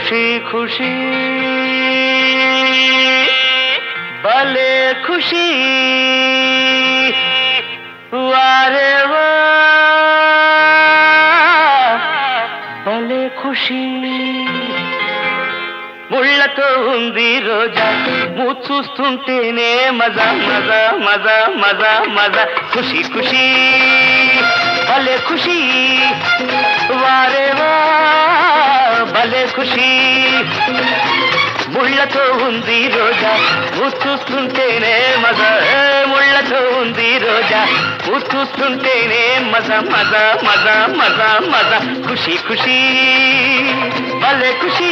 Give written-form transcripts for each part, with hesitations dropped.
खुशी खुशी भले खुशी वारे वा भले खुशी ముళ్ళతో ఉంది రోజా మూతి చూస్తుంటేనే మజా మజా మజా మజా మజా ఖుషి ఖుషి భలే ఖుషి వారేవా భలే ఖుషి ముళ్ళతో ఉంది రోజా మూతి చూస్తుంటేనే మజా ముళ్ళతో ఉంది రోజా మూతి చూస్తుంటేనే మజా మజా మజా మజా మజా ఖుషి ఖుషి భలే ఖుషి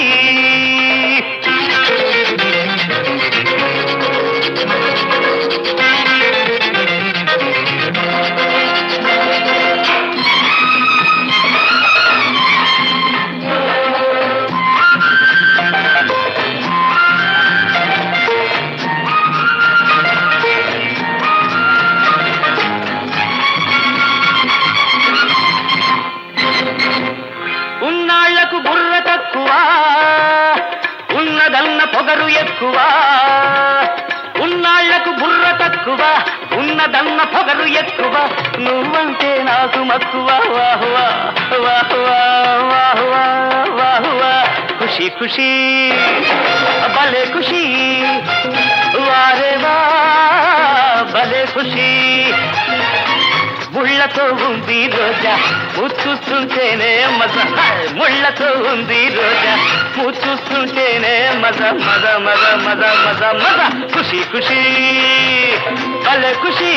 ఉన్నాళ్లకు బుర్ర తక్కువ ఉన్నదన్న పొగరు ఎక్కువ ఉన్నాళ్లకు బుర్ర తక్కువ ఉన్నదన్న పొగరు ఎక్కువ నువ్వంటే నాకు మక్కువ వాహువా వాహువా వాహువా వాహువా ఖుషి ఖుషి భలే ఖుషి వారేవా భలే ఖుషి ముళ్ళతో ఉంది రోజా చూస్తుంటేనే మజా ముళ్ళతో ఉంది రోజా చూస్తుంటేనే మజా మజా మజా మజా మజా మజా ఖుషి ఖుషి భలే ఖుషి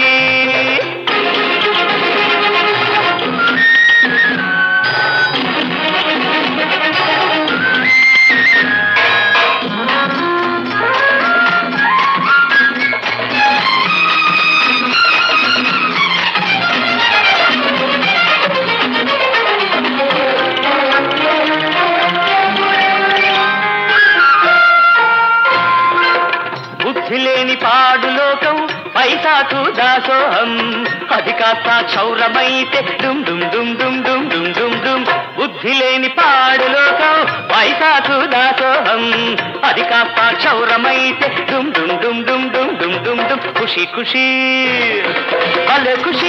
లేని పాడు లోకం పైసాకు దాసోహం అది కాస్త క్షౌరమైతే డుమ్ డుమ్ డుమ్ డుమ్ డుమ్ డుమ్ డుమ్ డుమ్ బుద్ధి లేని పాడు లోకం పైసాకు దాసోహం అది కాస్త క్షౌరమైతే డుమ్ డుమ్ డుమ్ డుమ్ డుమ్ డుమ్ డుమ్ డుమ్ ఖుషి ఖుషి భలే ఖుషి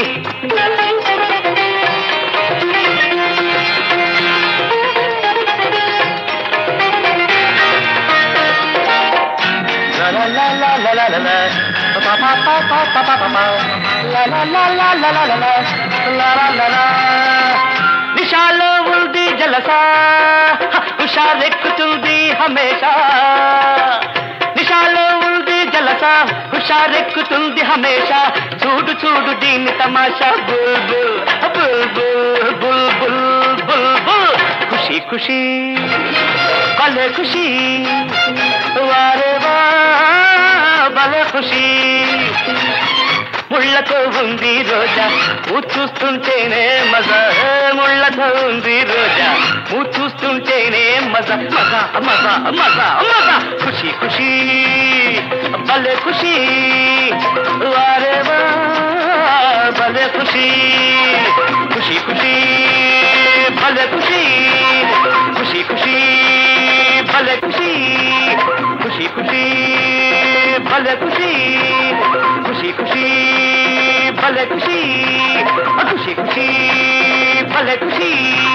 la la la la la la la pa pa pa pa pa pa pa pa la la la la la la la la la la la నిషాలో ఉంది జలసా హుషారెక్కుతుంది హమేషా నిషాలో ఉంది జలసా హుషారెక్కుతుంది హమేషా చూడు చూడు దీని తమాషా బుల్ బుల్ బుల్ బుల్ బుల్ బుల్ బుల్ బుల్ ఖుషి ఖుషి భలే ఖుషి వారేవా భలే ఖుషి ముళ్ళతో ఉంది రోజా చూస్తుంటేనే మజా ముళ్ళతో ఉంది రోజా చూస్తుంటేనే మజా మజా మజా మజా మజా ఖుషి ఖుషి భలే ఖుషి వారేవా భలే ఖుషి ఖుషి ఖుషి భలే ఖుషి ఖుషి ఖుషి భలే ఖుషి ఖుషి ఖుషి భలే ఖుషి ఖుషి ఖుషి భలే ఖుషి ఖుషి ఖుషి భలే ఖుషి